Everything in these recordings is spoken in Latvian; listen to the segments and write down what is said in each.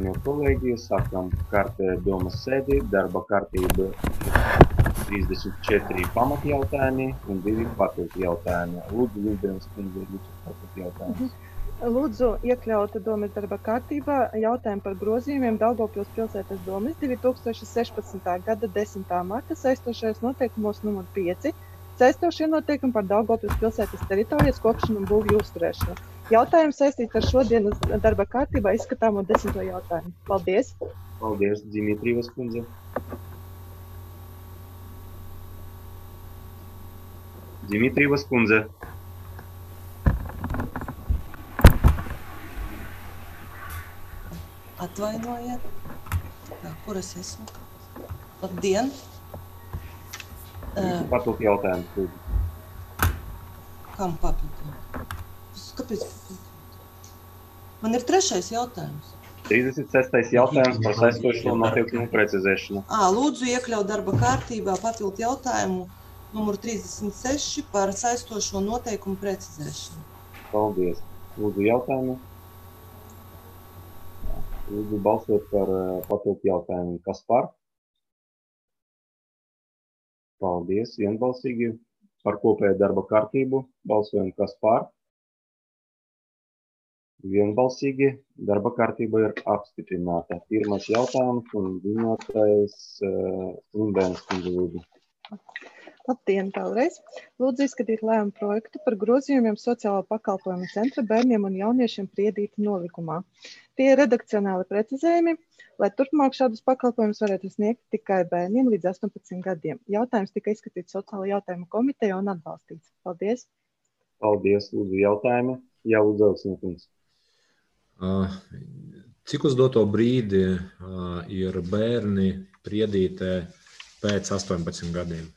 Cienījamie kolēģi, sākam kārtē domas sēdi, darba kārtība 34 pamatjautājumi un 2 papildu jautājumi. Lūdzu, Līdzenes kundze, lūdzu papildu jautājumus. Lūdzu, iekļaut domas darba kārtībā jautājumu par grozījumiem Daugavpils pilsētas domas 2016. gada 10. marta saistošajos noteikumos numur 5, saistošie noteikumi par Daugavpils pilsētas teritorijas kopšanu un būvju uzturēšanu. Jautājums saistīts ar šodienas darba kārtībā izskatāmo 10. jautājumu. Paldies! Paldies, Dimitrievas kundze. Dimitrievas kundze. Atvainojiet. Kur es esmu? Labdien! Papildu jautājumus, lūdzu. Kam papildu? Kāpēc? Man ir 3. jautājums. 36. jautājums par saistošo noteikumu precizēšanu. Lūdzu, iekļaut darba kārtībā papildu jautājumu numur 36 par saistošo noteikumu precizēšanu. Paldies. Lūdzu, jautājumu. Lūdzu, balsot par papildu jautājumu. Kas par? Paldies. Vienbalsīgi. Par kopēju darba kārtību balsojam, kas par? Vienbalsīgi. Darba kārtība ir apstiprināta. Pirmais jautājums un ziņotājs Līdzenes kundze, lūdzu. Labdien vēlreiz! Lūdzu izskatīt lēmumu projektu par grozījumiem sociālo pakalpojumu centra bērniem un jauniešiem Priedīta nolikumā. Tie ir redakcionāli precizējumi, lai turpmāk šādus pakalpojumus varētu sniegt tikai bērniem līdz 18 gadiem. Jautājums tika izskatīts sociālo jautājumu komiteja un atbalstīts. Paldies! Paldies, lūdzu, jautājumi. Jā, lūdzu, Elsniekums. Cik uz doto brīdi ir bērni Priedītē pēc 18 gadiem?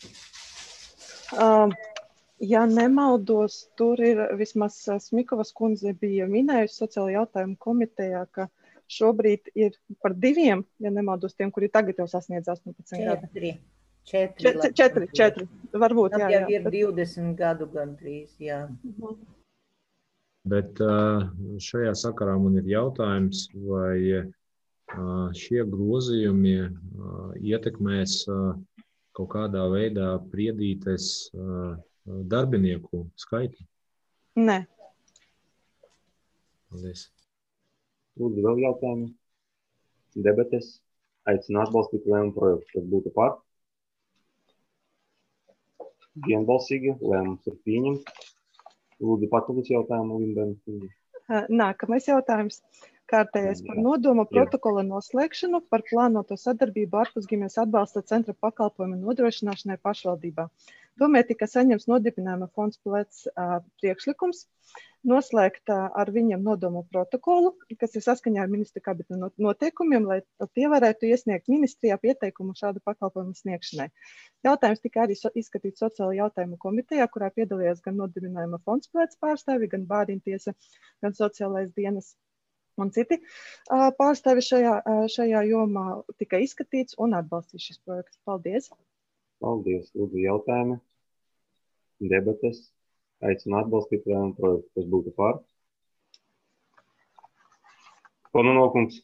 Ja nemaldos, tur ir vismaz Smikovas kundze bija minējusi sociālo jautājumu komitejā, ka šobrīd ir par 2, ja nemaldos, tiem, kuri tagad jau sasniedz 18 gadu. 4. Varbūt, jā. Jau ir 20 gadu gandrīz, jā. Bet šajā sakarā man ir jautājums, vai šie grozījumi ietekmēs kaut kādā veidā Priedītes darbinieku skaitu? Nē. Paldies. Lūdzu, vēl jautājumi. Debates. Aicinu atbalstīt lēmumu projektu, kas būtu par. Vienbalsīgi. Lēmums ir pieņemts. Lūdzu, papildus jautājumu, Līdzenes kundze. Nākamais jautājums. Kārtējais par nodomu protokola noslēgšanu par plānoto sadarbību ārpusģimenes atbalsta centra pakalpojumu nodrošināšanai pašvaldībā. Domē tika saņems nodibinājuma fonds Plec priekšlikums noslēgt ar viņiem nodomu protokolu, kas ir saskaņā ar ministra kabineta noteikumiem, lai tie varētu iesniegt ministrijā pieteikumu šādu pakalpojumu sniegšanai. Jautājums tika arī izskatīts sociālo jautājumu komitejā, kurā piedalījās gan nodibinājuma fonds Plec pārstāvi, gan bāriņtiesa, gan sociālais dienas un citi pārstāvi šajā jomā tika izskatīts un atbalstīts šis projekts. Paldies! Paldies! Lūdzu, jautājumi. Debates. Aicinu atbalstīt lēmumu projektu, kas būtu par. Kononokums.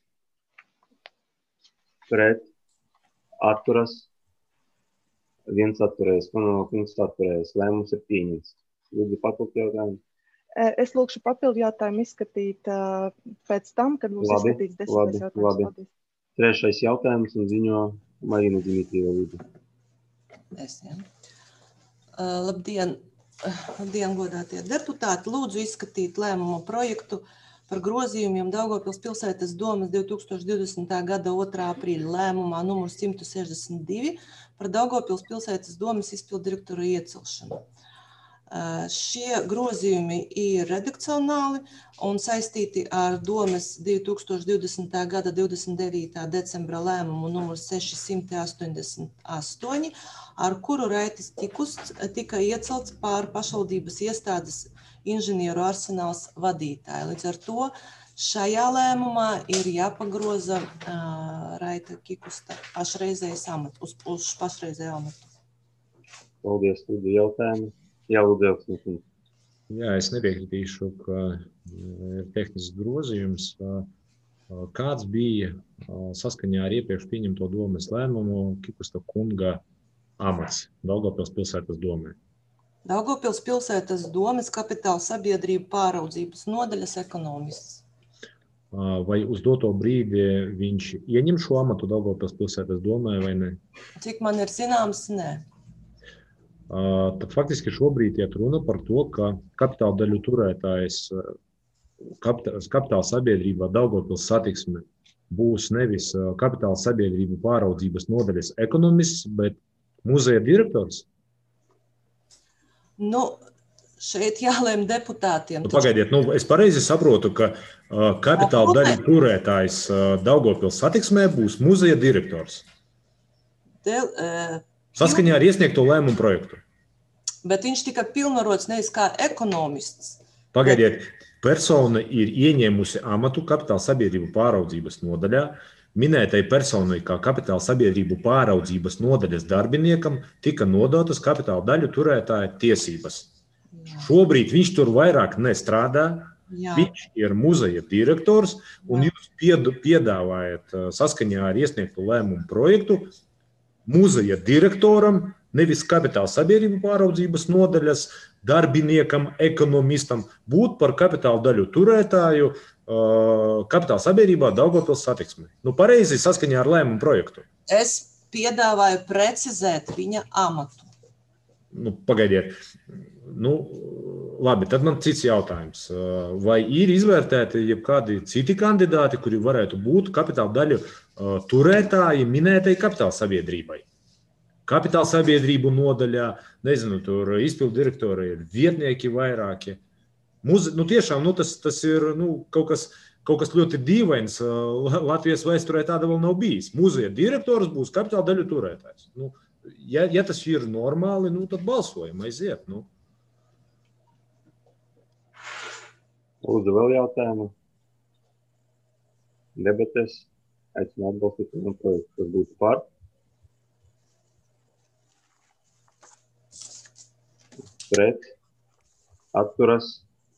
Pret. Atturas. Viens atturējis. Kononokums atturējis. Lēmums ir pieņemts. Lūdzu, papildu jautājumu. Es lūkšu papildu jautājumu izskatīt pēc tam, kad būs izskatīts 10. jautājums. Labi. 3. jautājums un ziņo Marina Dimitrieva, lūdzu. Labdien, godātie deputāti! Lūdzu izskatīt lēmumu projektu par grozījumiem Daugavpils pilsētas domas 2020. gada 2. aprīļa lēmumā numur 162 par Daugavpils pilsētas domas izpildirektora iecelšanu. Šie grozījumi ir redakcionāli un saistīti ar domas 2020. gada 29. decembra lēmumu numur 688, ar kuru Raitis Tikusts tika iecelts par pašvaldības iestādes inženieru arsenāls vadītāju. Līdz ar to šajā lēmumā ir jāpagroza Raita Tikusta pašreizējais amats, uz pašreizēju amatu. Paldies, lūdzu, jautājumu. Jā, lūdzu, Elsniekums. Jā, es nepiekritīšu, ka ir tehnisks grozījums. Kāds bija saskaņā ar iepriekš pieņemto domes lēmumu Kikusta kunga amats Daugavpils pilsētas domē? Daugavpils pilsētas domes kapitāla sabiedrību pāraudzības nodaļas ekonomists. Vai uz doto brīdi viņš ieņem šo amatu Daugavpils pilsētas domē vai ne? Cik man ir zināms, nē. Tad faktiski šobrīd iet runa par to, ka kapitāla daļu turētājs kapitāla sabiedrībā Daugavpils satiksme būs nevis kapitāla sabiedrību pāraudzības nodaļas ekonomists, bet muzeja direktors? Šeit jālēm deputātiem. Pagaidiet, es pareizi saprotu, ka kapitāla daļu turētājs Daugavpils satiksmē būs muzeja direktors. Saskaņā ar iesniegto lēmumu projektu. Bet viņš tika pilnvarots nevis kā ekonomists. Pagaidiet, persona ir ieņēmusi amatu kapitāla sabiedrību pāraudzības nodaļā. Minētai personai kā kapitāla sabiedrību pāraudzības nodaļas darbiniekam tika nodotas kapitāla daļu turētāja tiesības. Šobrīd viņš tur vairāk nestrādā, viņš ir muzeja direktors, un jūs piedāvājat saskaņā ar iesniegtu lēmumu projektu muzeja direktoram, nevis kapitāla sabiedrību pāraudzības nodaļas darbiniekam, ekonomistam, būt par kapitāla daļu turētāju kapitāla sabiedrībā Daugavpils satiksme. Pareizi saskaņā ar lēmumu projektu. Es piedāvāju precizēt viņa amatu. Pagaidiet. Labi, tad man cits jautājums. Vai ir izvērtēti jebkādi citi kandidāti, kuri varētu būt kapitāla daļu turētāji minētai kapitāla sabiedrībai? Kapitāla sabiedrību nodaļā, nezinu, tur izpildu direktori ir vietnieki vairāki. Tiešām, tas ir kaut kas ļoti dīvains. Latvijas vēsturē tāda vēl nav bijis. Muzeja direktors būs kapitāla daļu turētājs. Ja tas ir normāli, tad balsojam, aiziet. Lūdzu, vēl jautājumu. Debates. Aicinu atbalstīt un projektu, kas būtu par. Pret. Atturas.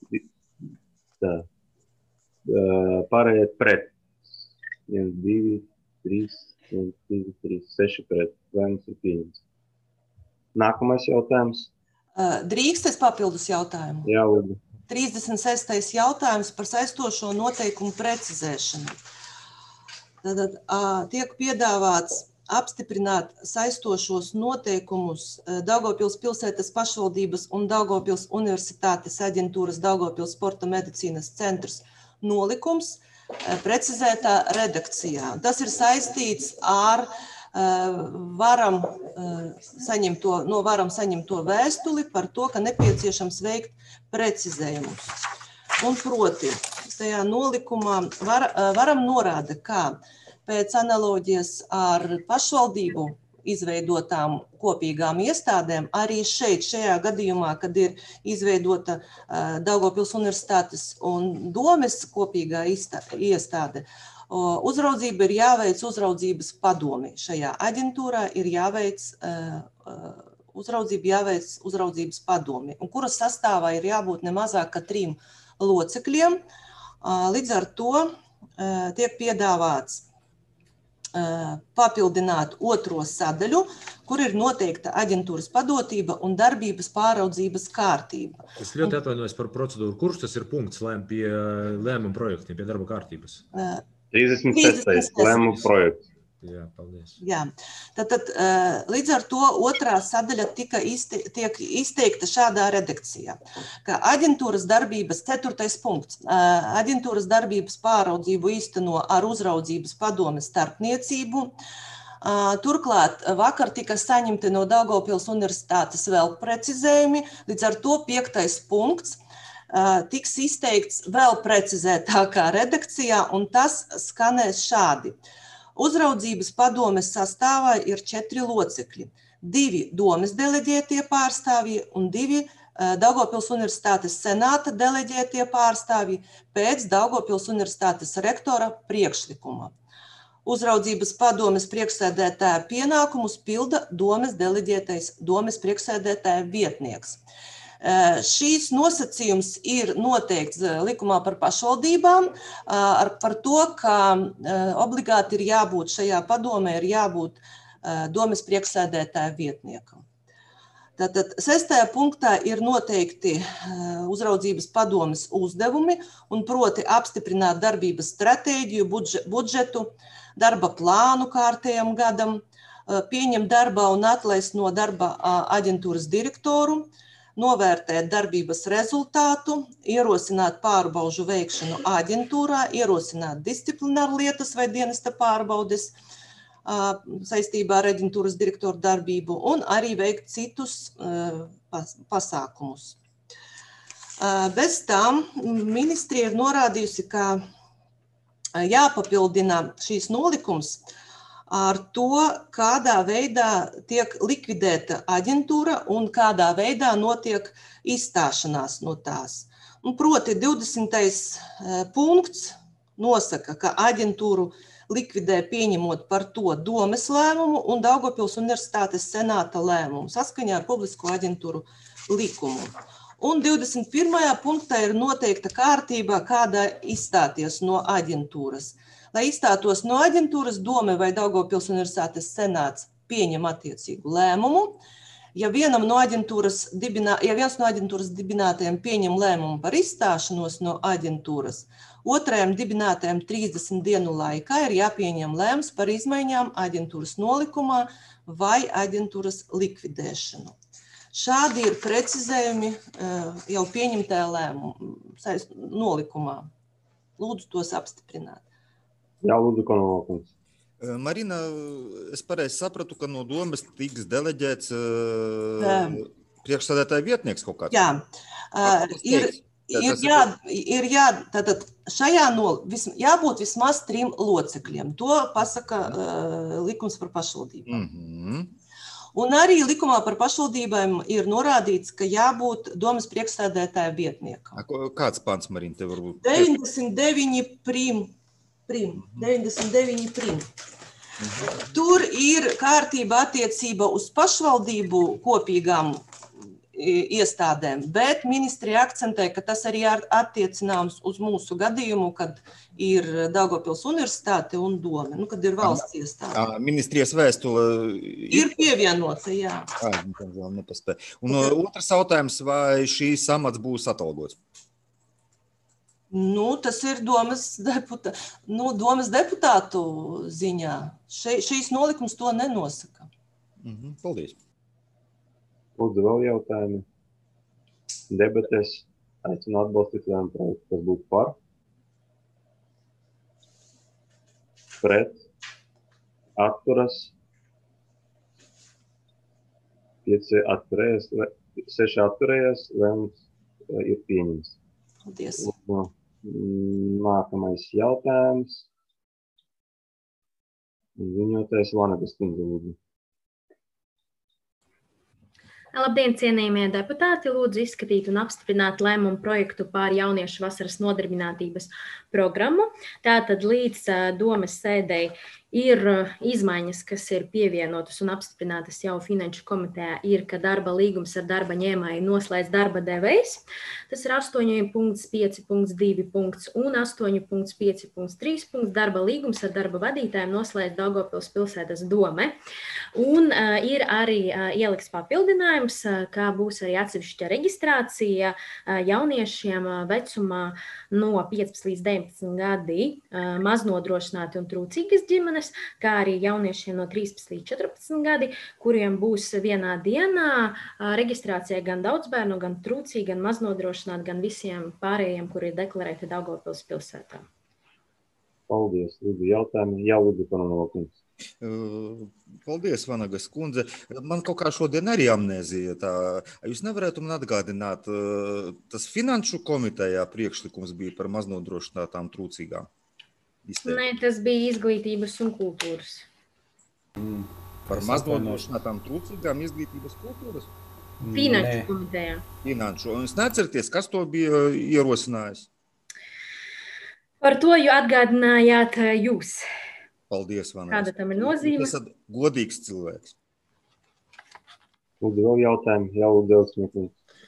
Pārējiet pret. 1, 2, 3, 1, 2, 3, 6 pret. Lēmums ir pieņemts. Nākamais jautājums. Drīkst es papildus jautājumu? Jā, lūdzu. 36. jautājums par saistošo noteikumu precizēšanu. Tātad tiek piedāvāts apstiprināt saistošos noteikumus Daugavpils pilsētas pašvaldības un Daugavpils universitātes aģentūras Daugavpils sporta medicīnas centrs nolikums precizētā redakcijā. Tas ir saistīts ar varam saņemto vēstuli par to, ka nepieciešams veikt precizējumus. Un proti, tajā nolikumā varam norāda, ka pēc analoģijas ar pašvaldību izveidotām kopīgām iestādēm, arī šajā gadījumā, kad ir izveidota Daugavpils universitātes un domes kopīgā iestāde, uzraudzība ir jāveic uzraudzības padomi. Šajā aģentūrā ir jāveic uzraudzības padomi, un kuras sastāvā ir jābūt ne mazāk kā 3 locekļiem. Līdz ar to tiek piedāvāts papildināt 2. sadaļu, kur ir noteikta aģentūras padotība un darbības pāraudzības kārtība. Es ļoti atvainojos par procedūru. Kurš tas ir punkts pie lēmuma projektiem, pie darba kārtības? 36. lēmuma projekts. Jā, paldies. Jā. Tātad līdz ar to 2. sadaļa tiek izteikta šādā redakcijā, ka aģentūras darbības 4. punkts. Aģentūras darbības pāraudzību īsteno ar uzraudzības padomes starpniecību. Turklāt vakar tika saņemti no Daugavpils universitātes vēl precizējumi, līdz ar to 5. punkts tiks izteikts vēl precizētākā redakcijā, un tas skanēs šādi. Uzraudzības padomes sastāvā ir 4 locekļi, 2 domes deleģētie pārstāvji un 2 Daugavpils universitātes senāta deleģētie pārstāvji pēc Daugavpils universitātes rektora priekšlikuma. Uzraudzības padomes priekšsēdētāja pienākumus pilda domes deleģētais domes priekšsēdētāja vietnieks. Šīs nosacījums ir noteikts likumā par pašvaldībām par to, ka obligāti ir jābūt šajā padomē, ir jābūt domes priekšsēdētāja vietniekam. Tātad 6. punktā ir noteikti uzraudzības padomes uzdevumi, un proti apstiprināt darbības stratēģiju, budžetu, darba plānu kārtējam gadam, pieņemt darbā un atlaist no darba aģentūras direktoru, novērtēt darbības rezultātu, ierosināt pārbaužu veikšanu aģentūrā, ierosināt disciplināru lietas vai dienesta pārbaudes saistībā ar aģentūras direktoru darbību un arī veikt citus pasākumus. Bez tām ministrija ir norādījusi, ka jāpapildina šīs nolikums ar to, kādā veidā tiek likvidēta aģentūra un kādā veidā notiek izstāšanās no tās. Un proti 20. punkts nosaka, ka aģentūru likvidē pieņemot par to domes lēmumu un Daugavpils Universitātes senāta lēmumu saskaņā ar publisko aģentūru likumu. Un 21. punktā ir noteikta kārtība, kādā izstāties no aģentūras. Lai izstātos no aģentūras, dome vai Daugavpils Universitātes senāts pieņem attiecīgu lēmumu. Ja viens no aģentūras dibinātajiem pieņem lēmumu par izstāšanos no aģentūras, otrajam dibinātajam 30 dienu laikā ir jāpieņem lēmums par izmaiņām aģentūras nolikumā vai aģentūras likvidēšanu. Šādi ir precizējumi jau pieņemtajā nolikumā. Lūdzu tos apstiprināt. Jā, lūdzu, Konovalkungs. Marina, es pareizi sapratu, ka no domes tiks deleģēts priekšsēdētāja vietnieks kaut kāds? Jā, tātad šajā jābūt vismaz 3 locekļiem. To pasaka likums par pašvaldībām. Un arī likumā par pašvaldībām ir norādīts, ka jābūt domes priekšsēdētāja vietniekam. Kāds pants, Marina, te varbūt? 99 prim. 99 prim. Tur ir kārtība attiecība uz pašvaldību kopīgām iestādēm, bet ministrija akcentē, ka tas arī attiecināms uz mūsu gadījumu, kad ir Daugavpils Universitāte un dome, kad ir valsts iestāde. Ministrijas vēstule ir pievienota, jā. Un otrs jautājums, vai šīs amats būs atalgots? Tas ir domes deputātu ziņā. Šīs nolikums to nenosaka. Paldies. Lūdzu, vēl jautājumi. Debates. Aicinu atbalstīt lēmumu projektu, kas būtu par. Pret. Atturas. 5 atturējies. 6 atturējies. Lēmums ir pieņems. Paldies. Nākamais jautājums. Ziņotājs Vanagas kundze, lūdzu. Labdien, cienījamie deputāti! Lūdzu izskatīt un apstiprināt lēmumu projektu pār jauniešu vasaras nodarbinātības programmu. Tātad līdz domes sēdei ir izmaiņas, kas ir pievienotas un apstiprinātas jau Finanšu komitejā, ir, ka darba līgums ar darba ņēmēju noslēdz darba devējs. Tas ir 8.5.2 punkts un 8.5.3 darba līgums ar darba vadītājiem noslēdz Daugavpils pilsētas dome. Un ir arī ielikts papildinājums, kā būs arī atsevišķa reģistrācija jauniešiem vecumā no 15 līdz 19 gadi maznodrošināti un trūcīgas ģimenes, kā arī jauniešiem no 13 līdz 14 gadi, kuriem būs vienā dienā reģistrācija gan daudzbērnu, gan trūcīgi, gan maznodrošināti, gan visiem pārējiem, kuri ir deklarēti Daugavpils pilsētā. Paldies. Lūdzu, jautājumi. Jā, lūdzu, Konovalkungs. Paldies, Vanagas kundze. Man kaut kā šodien arī amnēzija. Jūs nevarētu man atgādināt, tas Finanšu komitejā priekšlikums bija par maznodrošinātām trūcīgām? Nē, tas bija izglītības un kultūras. Par maznodrošinātām trūcīgām izglītības kultūras? Finanšu komitejā. Finanšu. Un jūs neatceraties, kas to bija ierosinājis? Par to jau atgādinājāt jūs. Paldies, Vanagas. Kāda tam ir nozīme? Jūs esat godīgs cilvēks. Lūdzu, vēl jautājumi. Jā, lūdzu, Elsmiekungs.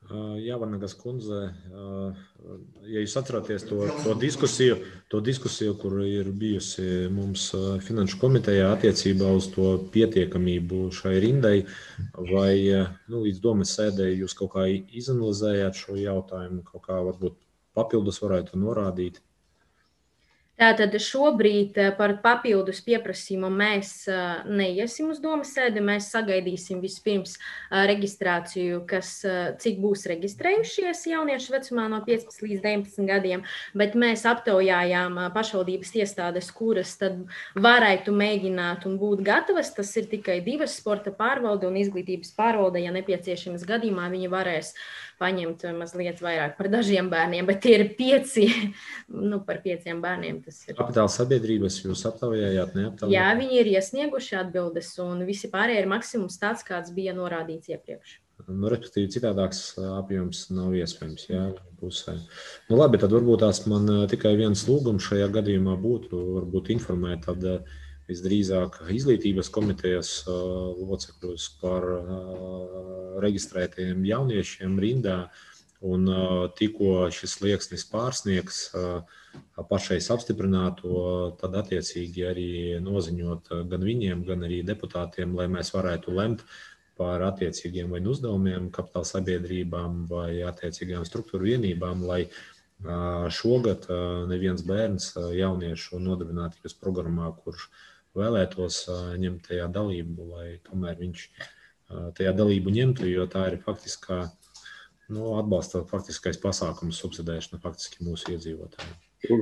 Jā, Vanagas kundze, ja jūs atceraties to diskusiju, kur ir bijusi mums Finanšu komitejā attiecībā uz to pietiekamību šai rindai, vai līdz domas sēdē jūs kaut kā izanalizējāt šo jautājumu, kaut kā varbūt papildus varētu norādīt? Tātad šobrīd par papildus pieprasījumu mēs neiesim uz domas sēdi. Mēs sagaidīsim vispirms reģistrāciju, cik būs reģistrējušies jauniešu vecumā no 15 līdz 19 gadiem, bet mēs aptaujājām pašvaldības iestādes, kuras tad varētu mēģināt un būt gatavas. Tas ir tikai 2 sporta pārvalde un izglītības pārvalde. Ja nepieciešams gadījumā, viņi varēs paņemt mazliet vairāk par dažiem bērniem, bet tie ir 5, par 5 bērniem. Kapitāla sabiedrības jūs aptaujājāt, neaptaujājāt? Jā, viņi ir iesnieguši atbildes, un visi pārējie ir maksimums tāds, kāds bija norādīts iepriekš. Respektīvi, citādāks apjoms nav iespējams, jā, pusē. Labi, tad varbūt tās man tikai viens lūgums šajā gadījumā būtu, varbūt informēt tad visdrīzāk izglītības komitejas locekļus par reģistrētajiem jauniešiem rindā, un tikko šis slieksnis pārsniegs pašais apstiprināto, tad attiecīgi arī noziņot gan viņiem, gan arī deputātiem, lai mēs varētu lemt par attiecīgiem vai uzdevumiem kapitāla sabiedrībām vai attiecīgām struktūru vienībām, lai šogad neviens bērns jauniešu nodarbinātības programmā, kurš vēlētos ņemt tajā dalību, lai tomēr viņš tajā dalību ņemtu, jo tā ir faktiskā atbalsta faktiskais pasākums, subsidēšana faktiski mūsu iedzīvotājiem.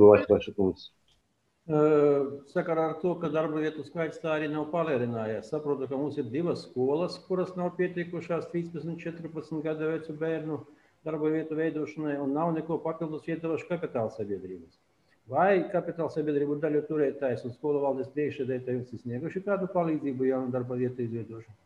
Sakarā ar to, ka darba vietu skaits tā arī nav palielinājies. Saprotu, ka mums ir 2 skolas, kuras nav pietiekušās 13-14 gadu vecu bērnu darba vietu veidošanai un nav neko papildus iedevuši kapitāla sabiedrības. Vai kapitāla sabiedrību daļu turētājs un skolu valdes priekšsēdētāji jums snieguši kādu palīdzību jaunu darba vietu izveidošanu?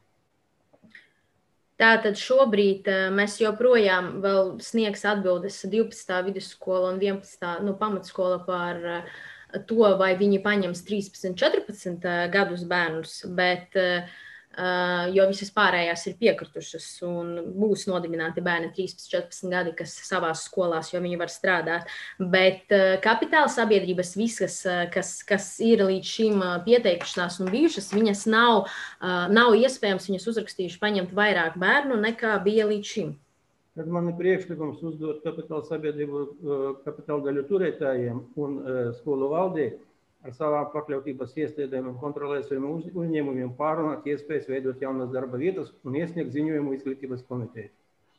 Tātad šobrīd mēs joprojām vēl sniegs atbildes 12. vidusskola un 11. pamatskola par to, vai viņi paņems 13-14 gadus bērnus, bet jo visas pārējās ir piekritušas un būs nodibināti bērni 13-14 gadi, kas savās skolās, jo viņi var strādāt. Bet kapitāla sabiedrības visas, kas ir līdz šim pieteikušās un bijušas, viņas nav iespējams viņas uzrakstījuši paņemt vairāk bērnu nekā bija līdz šim. Tad man ir priekšlikums uzdot kapitāla sabiedrību kapitāla daļu turētājiem un skolu valdē ar savām pakļautības iestādēm un kontrolējušiem uzņēmumiem pārunāt iespējas veidot jaunas darba vietas un iesniegt ziņojumu izglītības komiteju.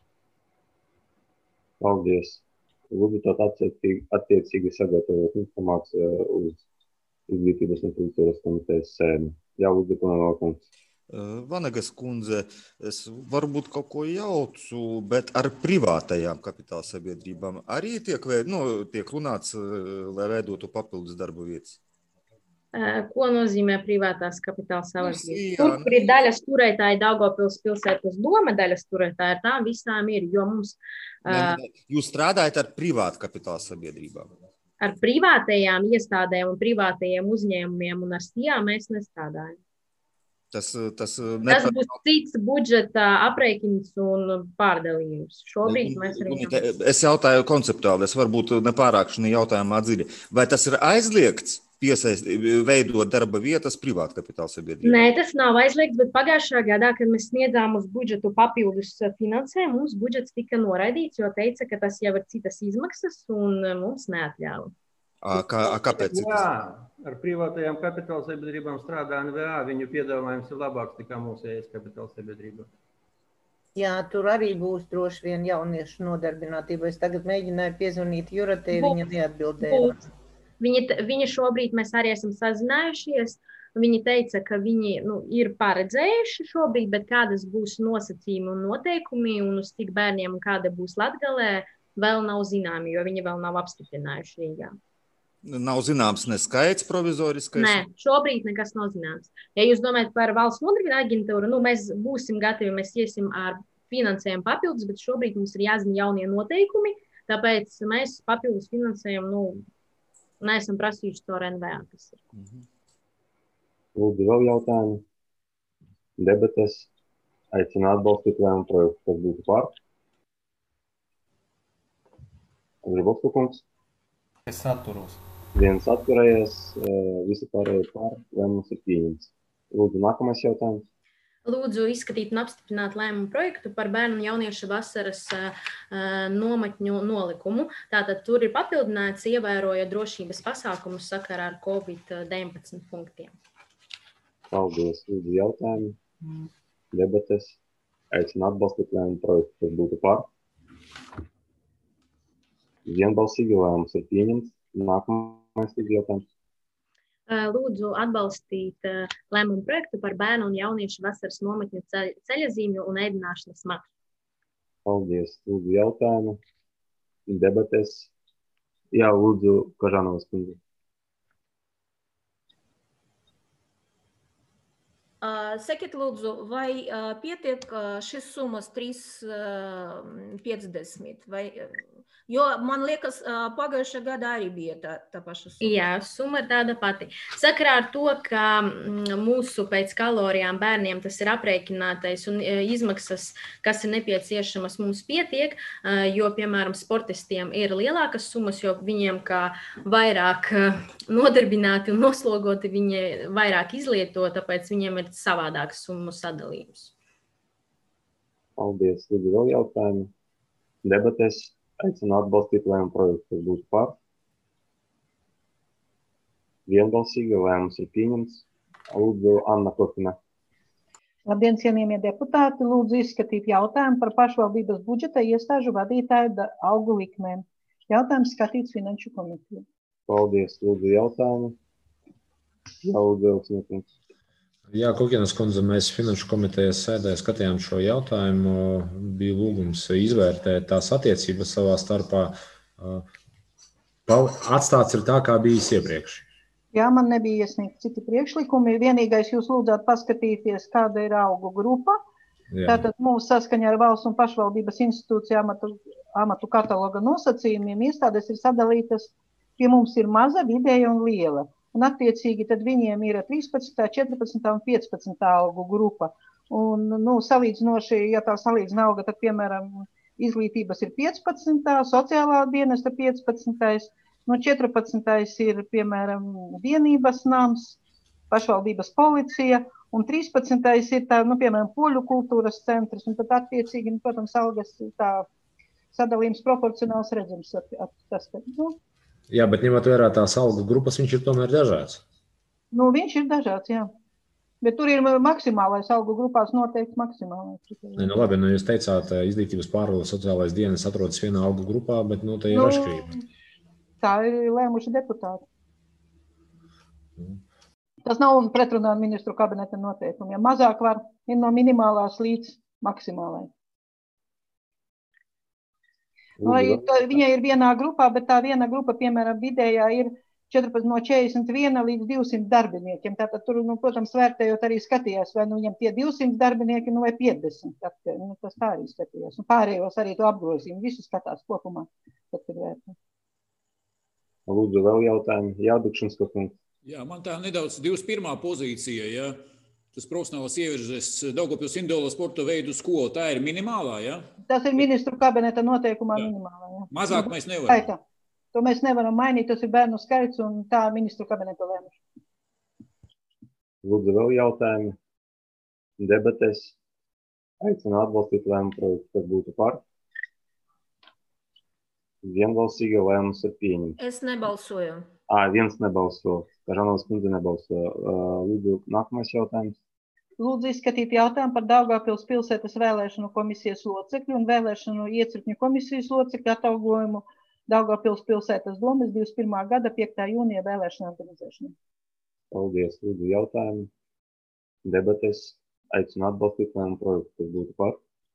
Paldies. Lūdzu, tad attiecīgi sagatavot informāciju uz izglītības un kultūras komitejas sēdi. Jā, lūdzu, panākums. Vanagas kundze, es varbūt kaut ko jaucu, bet ar privātajām kapitāla sabiedrībām arī tiek runāts, lai veidotu papildus darba vietas? Ko nozīmē privātās kapitāla sabiedrības? Kur ir daļas turētāji Daugavpils pilsētas doma, daļas turētāji ar tām visām ir, jo mums... Jūs strādājat ar privātu kapitāla sabiedrībām? Ar privātajām iestādēm un privātajiem uzņēmumiem un ar SIA mēs nestrādājam. Tas būs cits budžeta aprēķins un pārdalījums. Šobrīd mēs arī... Es jautāju konceptuāli, es varbūt nepārāk šī jautājumā dziļi. Vai tas ir aizliegts veidot darba vietas privāta kapitāla sabiedrībā? Nē, tas nav aizliegts, bet pagājušā gadā, kad mēs sniedzām uz budžetu papildus finansējumu, mums budžets tika noraidīts, jo teica, ka tas jau ir citas izmaksas un mums neatļāva. Kāpēc? Jā, ar privātajām kapitāla sabiedrībām strādā NVA, viņu piedāvājums ir labāks nekā mūsējais kapitāla sabiedrība. Jā, tur arī būs droši vien jauniešu nodarbinātība. Es tagad mēģināju piezvanīt Juratei, viņa neatbildēja. Viņa šobrīd mēs arī esam sazinājušies. Viņi teica, ka viņi ir paredzējuši šobrīd, bet kādas būs nosacījumi un noteikumi un uz cik bērniem un kāda būs Latgalē, vēl nav zināmi, jo viņi vēl nav apstiprinājuši Rīgā. Nav zināms ne skaits provizoriskais? Nē, šobrīd nekas nav zināms. Ja jūs domājat par valsts nodarbinātības aģentūru, mēs būsim gatavi, mēs iesim ar finansējumu papildus, bet šobrīd mums ir jāzina jaunie noteikumi, tāpēc mēs papildus finansējumu neesam prasījuši caur NVA. Lūdzu, vēl jautājumi. Debates aicina atbalstīt lēmumu projektu, kas būtu par. Gribovska kungs. Es atturos. Viens atturējies, visi pārējie par, lēmums ir pieņemts. Lūdzu, nākamais jautājums. Lūdzu izskatīt un apstiprināt lēmumu projektu par bērnu un jauniešu vasaras nometņu nolikumu. Tātad tur ir papildināts, ievērojot drošības pasākumus sakarā ar COVID-19 punktiem. Paldies. Lūdzu, jautājumi, debates. Aicinu atbalstīt lēmumu projektu, kas būtu par. Vienbalsīgi lēmums ir pieņemts. Nākamais jautājums. Lūdzu atbalstīt lēmumu projektu par bērnu un jauniešu vasaras nometņu ceļazīmju un ēdināšanas maksu. Paldies. Lūdzu, jautājumu, debates. Jā, lūdzu, Kažanovas kundze. Sakiet, lūdzu, vai pietiek šis summas 3,50? Jo man liekas, pagājušā gada arī bija tā paša summa. Jā, summa ir tāda pati. Sakarā ar to, ka mūsu pēc kalorijām bērniem tas ir aprēķinātais un izmaksas, kas ir nepieciešamas, mums pietiek, jo, piemēram, sportistiem ir lielākas summas, jo viņiem kā vairāk nodarbināti un noslogoti, viņi vairāk izlieto, tāpēc viņiem ir savādāks summu sadalījums. Paldies. Lūdzu, vēl jautājumi. Debates. Aicinu atbalstīt lēmumu projektu, kas būtu par. Vienbalsīgi lēmums ir pieņemts. Lūdzu, Anna Korkina. Labdien, cienījamie deputāti. Lūdzu izskatīt jautājumu par pašvaldības budžeta iestāžu vadītāju algu likmēm. Jautājums skatīts Finanšu komitejā. Paldies. Lūdzu, jautājumu. Jā, lūdzu, Elksniekums. Jā, Kukinas kundze, mēs Finanšu komitejas sēdē skatījām šo jautājumu. Bija lūgums izvērtēt tās attiecības savā starpā. Atstāts ir tā, kā bijis iepriekš. Jā, man nebija iesniegt citi priekšlikumi. Vienīgais jūs lūdzāt paskatīties, kāda ir augu grupa. Jā. Tātad mūsu saskaņā ar valsts un pašvaldības institūciju amatu kataloga nosacījumiem iestādes ir sadalītas, pie mums ir maza, vidēja un liela. Un attiecīgi tad viņiem ir 13, 14 un 15 augu grupa. Un, salīdzinoši, ja tā salīdzina auga, tad, piemēram, izglītības ir 15, sociālā dienesta 15, 14 ir, piemēram, vienības nams, pašvaldības policija, un 13 ir tā, piemēram, poļu kultūras centrs, un tad attiecīgi, protams, algas tā sadalījums proporcionāls redzams. Jā, bet ņemot vērā tās algu grupas, viņš ir tomēr dažāds. Viņš ir dažāds, jā. Bet tur ir maksimālais algu grupās noteikti maksimālais. Labi, jūs teicāt, izglītības pārvaldes sociālais dienas atrodas vienā algu grupā, bet te ir atšķirība. Tā ir lēmuši deputāti. Tas nav pretrunā ministru kabineta noteikumiem. Mazāk var ir no minimālās līdz maksimālai. Viņai ir vienā grupā, bet tā viena grupa, piemēram, vidējā ir 14 no 41 līdz 200 darbiniekiem. Tātad tur, protams, vērtējot arī skatījās, vai viņam tie 200 darbinieki, vai 50. Tas tā arī skatījās. Un pārējos arī to apgrozījumu. Visu skatās kopumā. Lūdzu, vēl jautājumu. Jādukšanas kungs. Jā, man tā nedaudz 21. pozīcija, ja? Tas profesionāls ievirzes Daugavpils individuālo sporta veidu skolu. Tā ir minimālā, ja? Tas ir ministru kabineta noteikumā minimālā, jā. Mazāk mēs nevaram. To mēs nevaram mainīt, tas ir bērnu skaits un tā ministru kabineta lēmuši. Lūdzu, vēl jautājumi. Debates. Aicinu atbalstīt lēmumu projektu, kas būtu par. Vienbalsīgi lēmums ir pieņemts. Es nebalsoju. Viens nebalso. Kažanovas kundze nebalso. Lūdzu, nākamais jautājums. Lūdzu izskatīt jautājumu par Daugavpils pilsētas vēlēšanu komisijas locekļu un vēlēšanu iecirkņu komisijas locekļu atalgojumu Daugavpils pilsētas domes 21. gada 5. jūnija vēlēšanu organizēšanai. Paldies. Lūdzu, jautājumu. Debates. Aicinu atbalstīt lēmumu projektu, kas būtu par.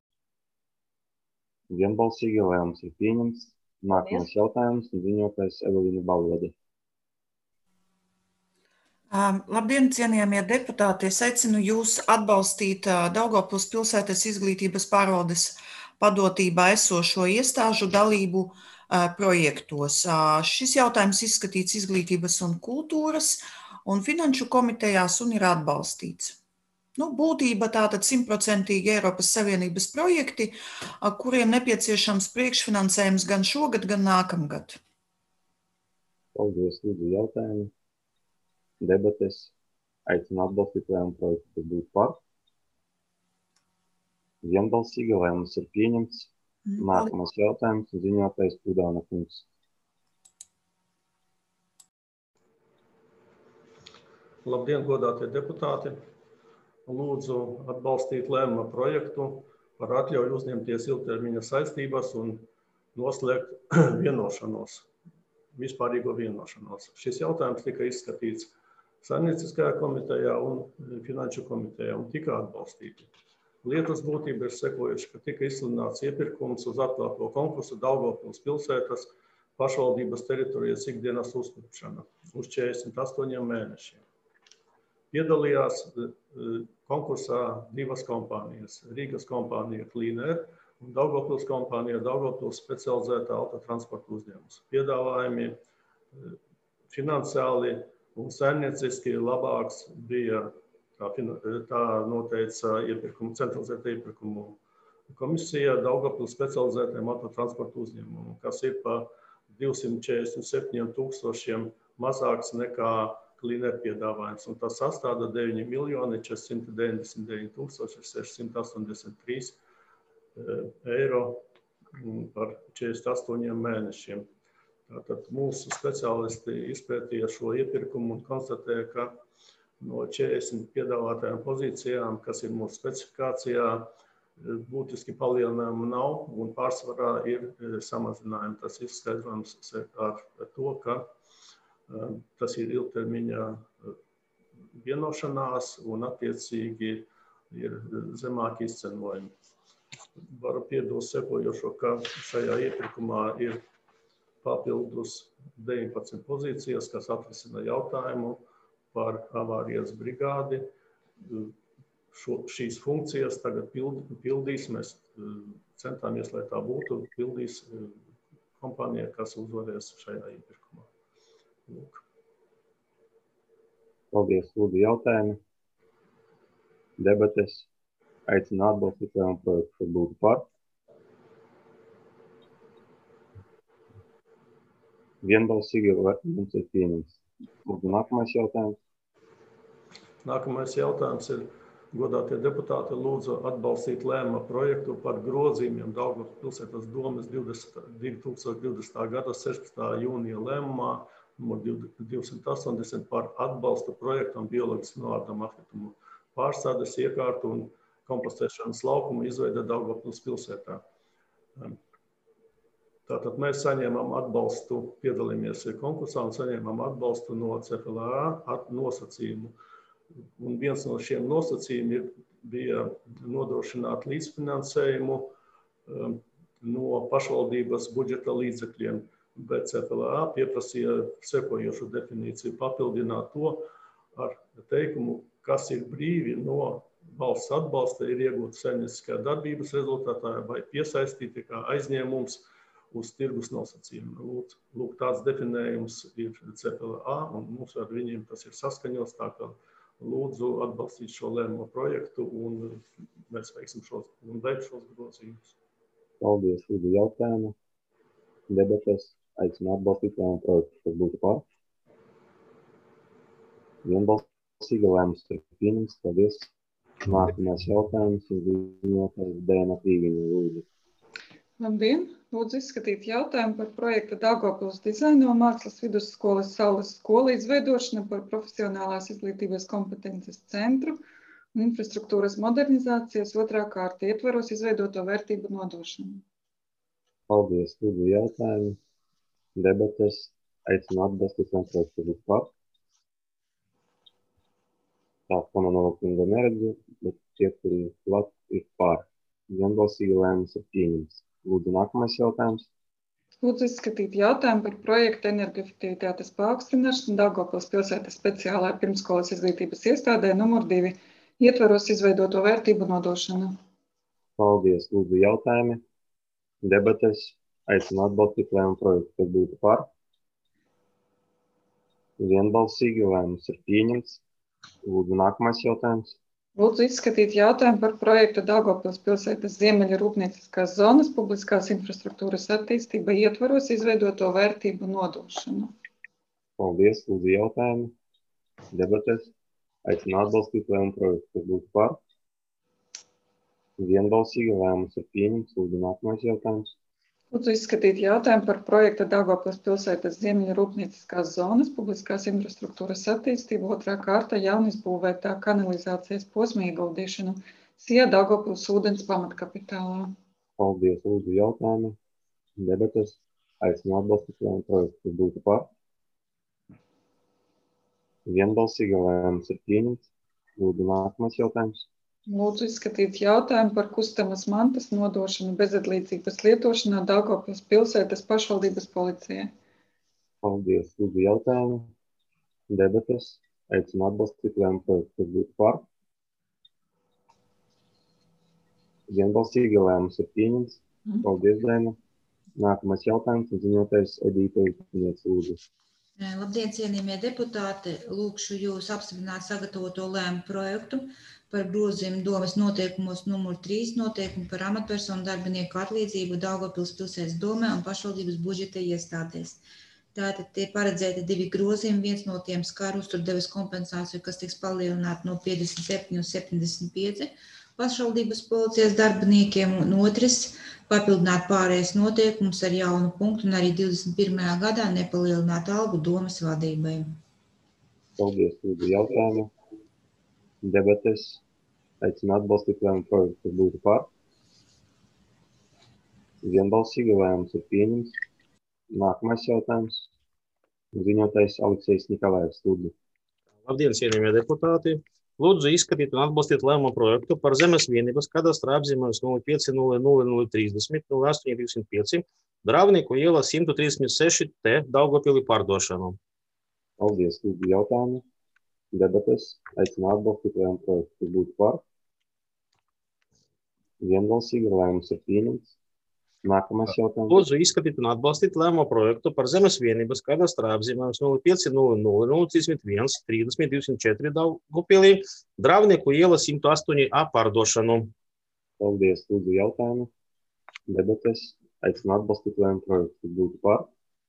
Vienbalsīgi lēmums ir pieņemts. Nākamais jautājums un ziņotājs Evelīna Balvede. Labdien, cienījamie deputāti! Es aicinu jūs atbalstīt Daugavpils pilsētas izglītības pārvaldes padotībā esošo iestāžu dalību projektos. Šis jautājums izskatīts Izglītības un kultūras un Finanšu komitejās un ir atbalstīts. Būtība tātad 100% Eiropas Savienības projekti, kuriem nepieciešams priekšfinansējums gan šogad, gan nākamgad. Paldies, lūdzu jautājumu. Debates. Aicinu atbalstīt lēmumu projektu, kas būtu par. Vienbalsīgi lēmums ir pieņemts. Nākamais jautājums ziņotājs Pudāna kungs. Labdien, godātie deputāti! Lūdzu atbalstīt lēmuma projektu par atļauju uzņemties ilgtermiņa saistības un noslēgt vienošanos, vispārīgo vienošanos. Šis jautājums tika izskatīts Saimnieciskajā komitejā un Finanšu komitejā un tika atbalstīti. Lietas būtība ir sekojuši, ka tika izsludināts iepirkums uz atklāto konkursu Daugavpils pilsētas pašvaldības teritorijas ikdienas uzturēšana uz 48 mēnešiem. Piedalījās konkursā divas kompānijas, Rīgas kompānija Cleaner un Daugavpils kompānija Daugavpils specializētā autotransporta uzņēmums. Piedāvājumi finansiāli un saimnieciski labāks bija, tā noteica centralizēta iepirkumu komisija Daugavpils specializētajiem autotransporta uzņēmumam, kas ir pa 247 000 mazāks nekā Cleaner piedāvājums, un tas sastāda 9 499 683 eiro par 48 mēnešiem. Tātad mūsu speciālisti izpētīja šo iepirkumu un konstatēja, ka no 40 piedāvātajām pozīcijām, kas ir mūsu specifikācijā, būtiski palielinājumu nav un pārsvarā ir samazinājumi. Tas izskaidrojams ar to, ka tas ir ilgtermiņa vienošanās un attiecīgi ir zemāki izcenojumi. Varu piebilst sekojošo, ka šajā iepirkumā ir papildus 19 pozīcijas, kas atrisina jautājumu par avārijas brigādi. Šīs funkcijas tagad pildīs, mēs centāmies, lai tā būtu, pildīs kompānija, kas uzvarēs šajā iepirkumā. Lūk. Paldies, lūdzu jautājumu. Debates. Aicinu atbalstīt lēmumu projektu, kas būtu par. Vienbalsīgi lēmums ir pieņemts. Lūdzu, nākamais jautājums. Nākamais jautājums ir, godātie deputāti, lūdzu atbalstīt lēmuma projektu par grozījumiem Daugavpils pilsētas domes 2020. gada 16. jūnija lēmumā numur 280 par atbalstu projektam bioloģiski noārdama atkritumu pārstādes iekārtu un kompostēšanas laukumu izveide Daugavpils pilsētā. Tātad mēs saņēmām atbalstu, piedalījāmies konkursā un saņēmām atbalstu no CFLA nosacījumu. Un viens no šiem nosacījumiem bija nodrošināt līdzfinansējumu no pašvaldības budžeta līdzekļiem, bet CFLA pieprasīja sekojošu definīciju, papildināt to ar teikumu, kas ir brīvi no valsts atbalsta, ir iegūta saimnieciskā darbības rezultātā vai piesaistīti kā aizņēmums uz tirgus nosacījumu. Lūk, tāds definējums ir CFLA, un mums ar viņiem tas ir saskaņots, tā kā lūdzu atbalstīt šo lēmumu projektu, un mēs veiksim šos grozījumus. Paldies, lūdzu jautājumu. Debates. Aicinu atbalstīt lēmumu projektu, kas būtu par. Vienbalsīgi lēmums ir pieņemts. Paldies. Nākamais jautājums ir ziņotājs Dēna Tīviņa, lūdzu. Labdien! Lūdzu izskatīt jautājumu par projekta Daugavpils dizaina un mākslas vidusskolas Saules skola izveidošana par profesionālās izglītības kompetences centru un infrastruktūras modernizācijas otrā kārta ietvaros izveidoto vērtību nodošanu. Paldies, lūdzu jautājumu. Debates. Aicinu atbalstīt lēmumu projektu par. Tā, Komanova kunga neredzu, bet tie, kuri klāt, ir par. Vienbalsīgi lēmums ir pieņemts. Lūdzu, nākamais jautājums. Lūdzu izskatīt jautājumu par projektu energoefektivitātes paaugstināšanu Daugavpils pilsētas speciālā pirmskolas izglītības iestādē numur 2 ietvaros izveidoto vērtību nodošanu. Paldies, lūdzu jautājumi. Debates. Aicinu atbalstīt lēmumu projektu, kas būtu par. Vienbalsīgi lēmums ir pieņemts. Lūdzu, nākamais jautājums. Lūdzu izskatīt jautājumu par projektu Daugavpils pilsētas ziemeļa rūpnieciskās zonas publiskās infrastruktūras attīstība ietvaros izveidoto vērtību nodošanu. Paldies, lūdzu jautājumu. Debates. Aicinu atbalstīt lēmumu projektu, kas būtu par. Vienbalsīgi lēmums ir pieņemts. Lūdzu nākamais jautājums. Lūdzu izskatīt jautājumu par projektu Daugavpils pilsētas ziemeļa rūpnieciskās zonas publiskās infrastruktūras attīstību otrā kārta jaunizbūvētā kanalizācijas posma ieguldīšanu SIA Daugavpils ūdens pamatkapitālā. Paldies, lūdzu jautājumu. Debates. Aicinu atbalstīt lēmumu projektu, kas būtu par. Vienbalsīgi lēmums ir pieņemts. Lūdzu nākamais jautājums. Lūdzu izskatīt jautājumu par kustamas mantas nodošanu bezatlīdzības lietošanā Daugavpils pilsētas pašvaldības policijai. Paldies, lūdzu jautājumu. Debates. Aicinu atbalstīt lēmumu projektu, kas būtu par. Vienbalsīgi lēmums ir pieņemts. Paldies, Dēma. Nākamais jautājums ir ziņotais Edīte Uzņēts, lūdzu. Labdien, cienījamie deputāti! Lūkšu jūs apstiprināt sagatavoto lēmumu projektu par grozījumu domes noteikumos numur 3 noteikumu par amatpersonu darbinieku atlīdzību Daugavpils pilsētas domē un pašvaldības budžeta iestādēs. Tātad tie paredzēti 2 grozījumi, viens no tiem skar uzturdevas kompensāciju, kas tiks palielināta no 57 uz 75 pašvaldības policijas darbiniekiem, un otrs papildināt pārējais noteikums ar jaunu punktu un arī 21. gadā nepalielināt algu domes vadībai. Paldies, lūdzu jautājumu. Debates. Aicinu atbalstīt lēmumu projektu, kas būtu par. Vienbalsīgi lēmums ir pieņemts. Nākamais jautājums. Ziņotais Aleksejs Nikolājevs, lūdzu. Labdien, cienījamie deputāti! Lūdzu izskatīt un atbalstīt lēmumu projektu par zemes vienības kadastra apzīmējums 05000030 0825 Dravnieku iela 136 T Daugavpilī pārdošanu. Paldies, lūdzu jautājumu. Debates. Aicinu atbalstīt lēmumu projektu, kas būtu par. Vienbalsīgi lēmums ir pieņemts. Nākamais jautājums. Lūdzu izskatīt un atbalstīt lēmumu projektu par zemes vienības kadastra apzīmējums 05000031 3024 Daugavpilī Dravnieku iela 108 A pārdošanu. Paldies, lūdzu jautājumu. Debates. Aicinu atbalstīt lēmumu projektu, kas būtu par.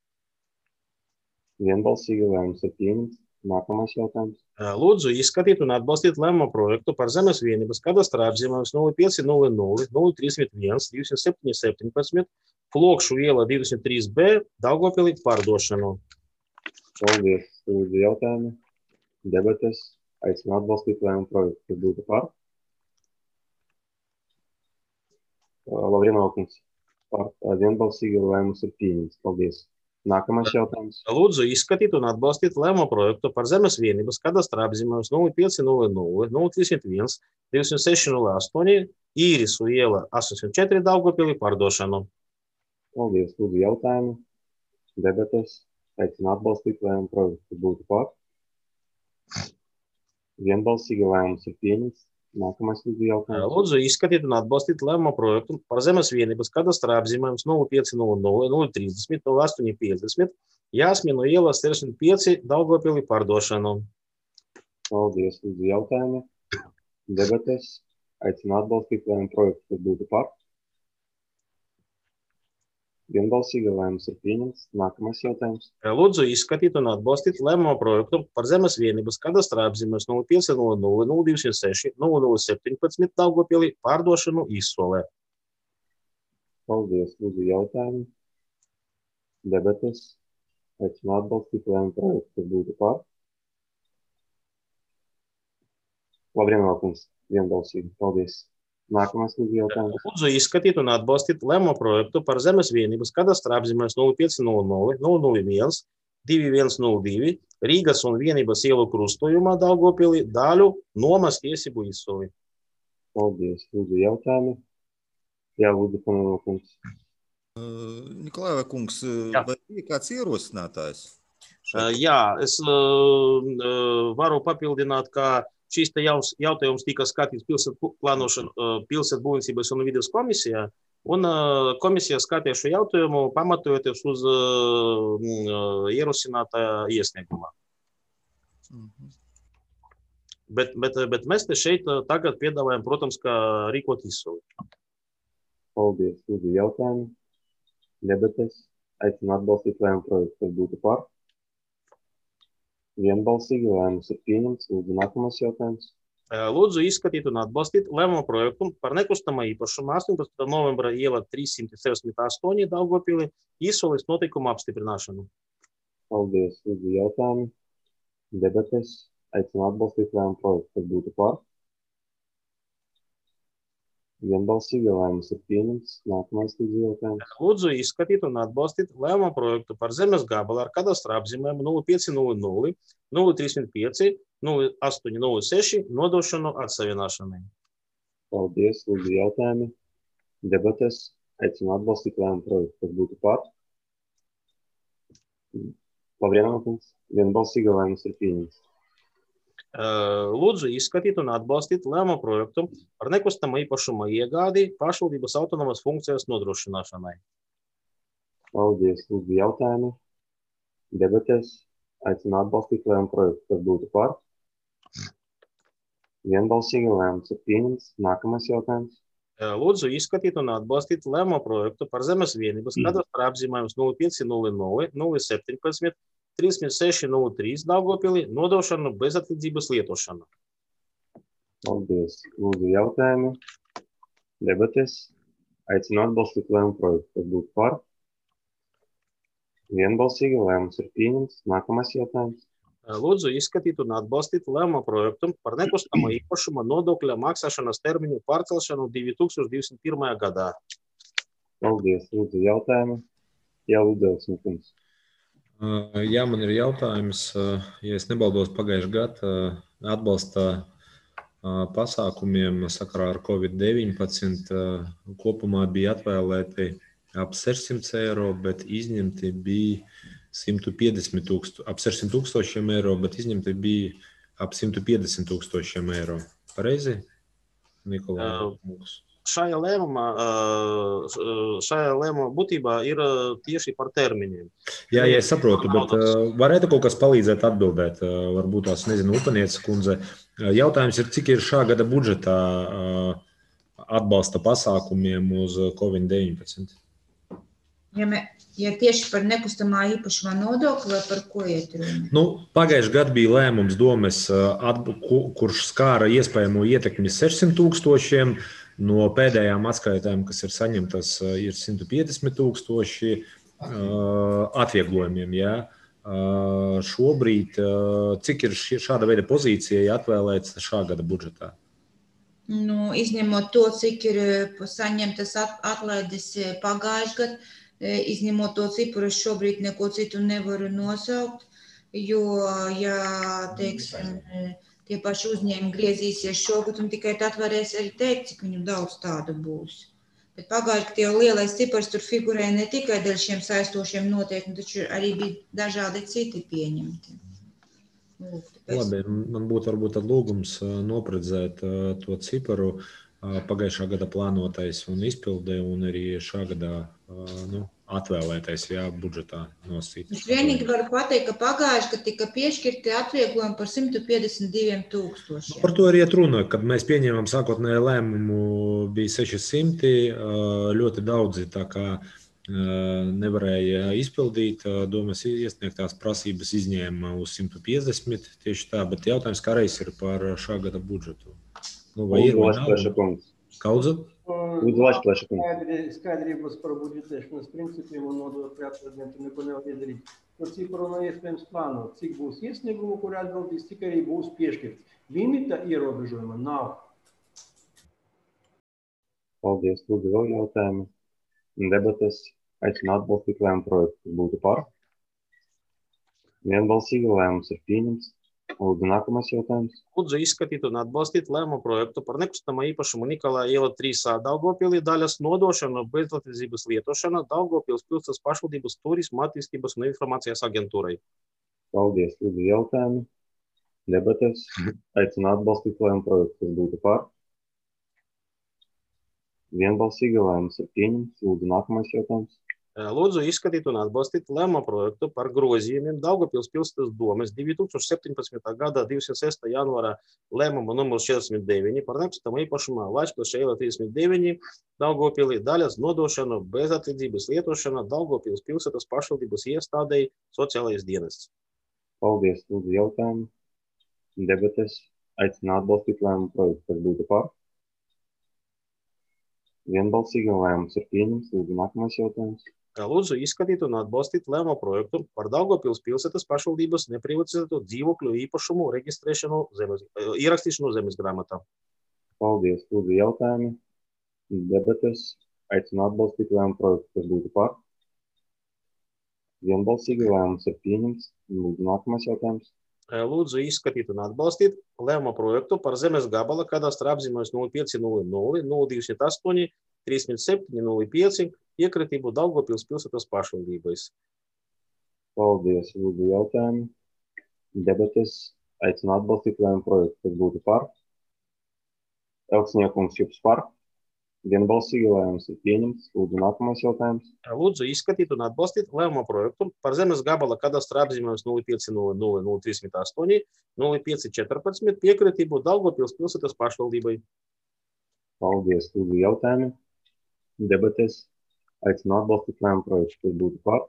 Vienbalsīgi lēmums ir pieņemts. Nākamais jautājums. Lūdzu izskatīt un atbalstīt lēmumu projektu par zemes vienības kadastra apzīmējums 05000031 217 Flokšu iela 23B Daugavpilī pārdošanu. Paldies, lūdzu jautājumu. Debates. Aicinu atbalstīt lēmumu projektu, kas būtu par. Lavrinovkungs. Par vienbalsīgi lēmums ir pieņemts. Paldies. Nākamais jautājums. Lūdzu izskatīt un atbalstīt lēmumu projektu par zemes vienības kadastra apzīmējums 05000031 2608 Īrisu iela 84 Daugavpilī pārdošanu. Paldies, lūdzu jautājumu. Debates. Aicinu atbalstīt lēmumu projektu, kas būtu par. Vienbalsīgi lēmums ir pieņemts. Nākamais lūdzu jautājums. Lūdzu izskatīt un atbalstīt lēmumu projektu par zemes vienības kadastra apzīmējums 05000030 0850 Jāsminu iela 65 Daugavpilī pārdošanu. Paldies, lūdzu jautājumu. Debates. Aicinu atbalstīt lēmumu projektu, kas būtu par. Vienbalsīgi lēmums ir pieņemts. Nākamais jautājums. Lūdzu izskatīt un atbalstīt lēmumu projektu par zemes vienības kadastra apzīmējums 05000206 0017 Daugavpilī pārdošanu Izsolē. Paldies, lūdzu jautājumu. Debates. Aicinu atbalstīt lēmumu projektu, kas būtu par. Lavrinovkungs. Vienbalsīgi. Paldies. Nākamais lūdzu jautājums. Lūdzu izskatīt un atbalstīt lēmumu projektu par zemes vienības kadastra apzīmējums 05000001 2102 Rīgas un Vienības ielu krustojumā Daugavpilī daļu nomas tiesību izsoli. Paldies, lūdzu jautājumu. Jā, lūdzu, Lavrinovkungs. Nikolāja kungs, vai bija kāds ierosinātājs? Jā, es varu papildināt, ka šīs jautājums tika skatīts pilsētu būvniecības un vides komisijā, un komisija skatīja šo jautājumu pamatojoties uz ierosinātā iesniegumā. Bet mēs te šeit tagad piedāvājam, protams, kā rīkot izsoli. Paldies. Lūdzu, jautājumi. Debates. Aicinu atbalstīt lēmumu projektu, kas būtu par. Vienbalsīgi lēmums ir pieņemts. Lūdzu, nākamais jautājums. Lūdzu, izskatīt un atbalstīt lēmumu projektu par nekustamā īpašuma 18. novembra iela 368 Daugavpilī izsoles notikumu apstiprināšanu. Paldies. Lūdzu, jautājumi. Debates. Aicinu atbalstīt lēmumu projektu, kas būtu par. Vienbalsīgi lēmums ir pieņemts. Nākamais lūdzu jautājums. Lūdzu, izskatīt un atbalstīt lēmumu projektu par zemes gabalu ar kadastra apzīmējumu 0500 035 0806 nodošanu atsavienošanai. Paldies. Lūdzu, jautājumi. Debates. Aicinu atbalstīt lēmumu projektu, kas būtu par. Pavrienākums. Vienbalsīgi lēmums ir pieņemts. Lūdzu, izskatīt un atbalstīt lēmumu projektu par nekustamo īpašumu iegādi pašvaldības autonomas funkcijas nodrošināšanai. Paldies. Lūdzu, jautājumi. Debates. Aicinu atbalstīt lēmumu projektu, kas būtu par. Vienbalsīgi lēmums ir pieņemts. Nākamais jautājums. Lūdzu, izskatīt un atbalstīt lēmumu projektu par zemes vienības kadastra apzīmējums 0500 017 3603 Daugavpilī nodošanu bezatlīdzības lietošanu. Paldies. Lūdzu, jautājumi. Debates. Aicinu atbalstīt lēmumu projektu, kas būtu par. Vienbalsīgi lēmums ir pieņemts. Nākamais jautājums. Lūdzu, izskatīt un atbalstīt lēmumu projektu par nekustamo īpašuma nodokļa maksāšanas termiņu pārcelšanu 2021. gadā. Paldies. Lūdzu, jautājumi. Jā, Ludovs Mikums. Jā, man ir jautājums. Ja es nebaldos pagājušajā gadā atbalsta pasākumiem sakarā ar Covid-19 kopumā bija atvēlēti ap 600 eiro, bet izņemti bija 150 tūkstoši, ap 600 tūkstošiem eiro, bet izņemti bija ap 150 tūkstošiem eiro. Pareizi, Nikolai? Šajā lēmumā būtībā ir tieši par termiņiem. Jā, es saprotu, bet varētu kaut kas palīdzēt atbildēt, varbūt tās, nezinu, Upanieces kundze. Jautājums ir, cik ir šā gada budžetā atbalsta pasākumiem uz Covid-19? Ja tieši par nekustamā īpašumā nodokli vai par ko iet runa? Pagājušajā gadā bija lēmums domes, kurš skāra iespējamo ietekmi 600 tūkstošiem. No pēdējām atskaitēm, kas ir saņemtas, ir 150 tūkstoši atvieglojumiem. Jā. Šobrīd, cik ir šāda veida pozīcija atvēlēts šā gada budžetā? Izņemot to, cik ir saņemtas atlaides pagājušajā gadā, izņemot to cipru, es šobrīd neko citu nevaru nosaukt, jo, ja, teiksim, tie paši uzņēmumi griezīsies šogad un tikai tad varēs arī teikt, cik viņu daudz tādu būs. Bet pagājuši, ka tie lielais cipars tur figurē ne tikai dēļ šiem saistošiem noteikumiem, taču arī bija dažādi citi pieņemti. Labi, man būtu varbūt tad lūgums noprecēt to ciparu pagājušā gada plānotais un izpildē un arī šā gadā atvēlētais budžetā nosīt. Es vienīgi varu pateikt, ka pagājuši, ka tika piešķirti atvieglojumi par 152 tūkstošiem. Par to arī iet runa, kad mēs pieņēmām sākotnēju lēmumu, bija 600, ļoti daudzi tā kā nevarēja izpildīt, domas iesniegtās prasības izņēma uz 150, tieši tā, bet jautājums kā reiz ir par šā gada budžetu. Vai ir Kaudze? Skaidrības par budžetēšanas principiem un nodokļu atvedumiem neko nevar izdarīt. To cipru nav iespējams plānot. Cik būs iesniegumu, kur atbildīs, cik arī būs piešķirts. Limita ierobežojuma nav. Paldies. Lūdzu, vēl jautājumi. Debates. Aicinu atbalstīt lēmumu projektu, kas būtu par. Vienbalsīgi lēmums ir pieņemts. Lūdzu, nākamais jautājums. Lūdzu, izskatīt un atbalstīt lēmumu projektu par nekustamā īpašumu Nikolā iela 3A Daugavpilī daļas nodošanu bezlatvīdzības lietošanu Daugavpils pilsētas pašvaldības turisma attīstības un informācijas aģentūrai. Paldies. Lūdzu, jautājumi. Debates. Aicinu atbalstīt lēmumu projektu, kas būtu par. Vienbalsīgi lēmums ir pieņemts. Lūdzu, nākamais jautājums. Lūdzu izskatīt un atbalstīt lēmuma projektu par grozījumiem Daugavpils pilsētas domes 2017. gada 26. janvāra lēmuma numurs 49 par nekustamā īpašumā Vaļšplaša iela 39 Daugavpilī daļas nodošanu bez atlīdzības lietošana Daugavpils pilsētas pašvaldības iestādei sociālais dienests. Paldies, lūdzu jautājumu. Debates aicina atbalstīt lēmumu projektu, kas būtu par. Vienbalsīgi lēmums ir pieņemts. Lūdzu, nākamais jautājums. Lūdzu izskatīt un atbalstīt lēmuma projektu par Daugavpils pilsētas pašvaldības neprivatizēto dzīvokļu īpašumu ierakstīšanu zemes grāmatā. Paldies, lūdzu jautājumi. Debates aicina atbalstīt lēmumu projektu, kas būtu par. Vienbalsīgi lēmums ir pieņemts. Lūdzu, nākamais jautājums. Lūdzu izskatīt un atbalstīt lēmuma projektu par zemes gabala kadastra apzīmējums 0500 028 3705 iekritību Daugavpils pilsētas pašvaldībās. Paldies, lūdzu jautājumu. Debates aicina atbalstīt lēmumu projektu, kas būtu par. Elksniekums Jups par. Vienbalsīgi lēmums ir pieņemts. Lūdzu, nākamais jautājums. Lūdzu izskatīt un atbalstīt lēmuma projektu par zemes gabala kadastra apzīmējums 0500 038 0514 piekritību Daugavpils pilsētas pašvaldībai. Paldies, lūdzu jautājumi. Debates aicina atbalstīt lēmumu projektu, kas būtu par.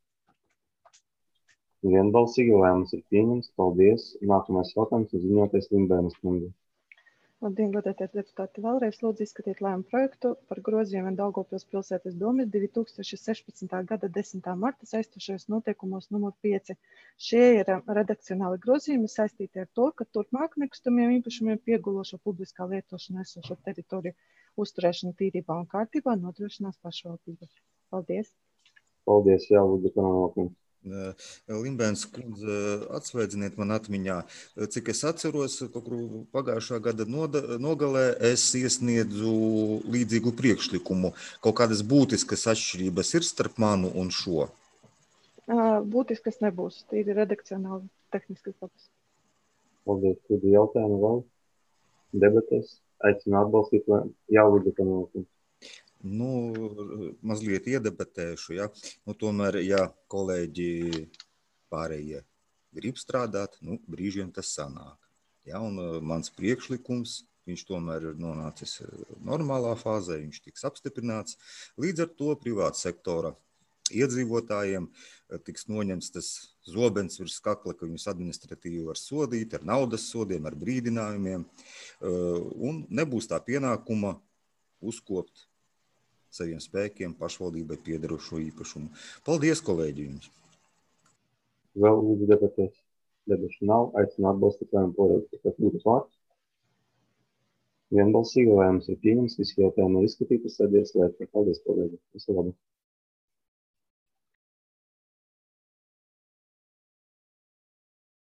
Vienbalsīgi lēmums ir pieņemts. Paldies. Nākamais jautājums ir ziņotais Lindbērnas kundze. Labdien, godātie deputāti, vēlreiz lūdzu izskatīt lēmumu projektu par grozījumiem Daugavpils pilsētas domes 2016. gada 10. marta saistošajos noteikumos numur 5. Šie ir redakcionāli grozījumi saistīti ar to, ka turpmāk nekustamiem īpašumiem piegulošo publiskā lietošanā esošo teritoriju uzturēšanu tīrībā un kārtībā nodrošinās pašvaldības. Paldies. Paldies, jā, lūdzu, panākumu. Lindbērnas kundze, atsveidziniet man atmiņā, cik es atceros, pagājušā gada nogalē es iesniedzu līdzīgu priekšlikumu. Kaut kādas būtiskas atšķirības ir starp manu un šo? Būtiskas nebūs. Tīri redakcionāli tehniskas dabas. Paldies, lūdzu jautājumu vēl. Debates aicina atbalstīt, jā, lūdzu, panākumu. Mazliet iedebatēšu, ja. Tomēr, ja kolēģi pārējie grib strādāt, brīžiem tas sanāk. Ja, un mans priekšlikums, viņš tomēr ir nonācis normālā fāzē, viņš tiks apstiprināts. Līdz ar to privāta sektora iedzīvotājiem tiks noņemts tas zobens virs kakla, ka viņus administratīvi var sodīt ar naudas sodiem, ar brīdinājumiem, un nebūs tā pienākuma uzkopt saviem spēkiem pašvaldībai piederošo īpašumu. Paldies, kolēģi, jums! Vēl lūdzu debatēs. Debašu nav. Aicinu atbalstīt lēmumu projektu, kas būtu par. Vienbalsīgi lēmums ir pieņemts. Visi jautājumi ir izskatīti. Tad ir slēgti. Paldies, kolēģi! Visu labu!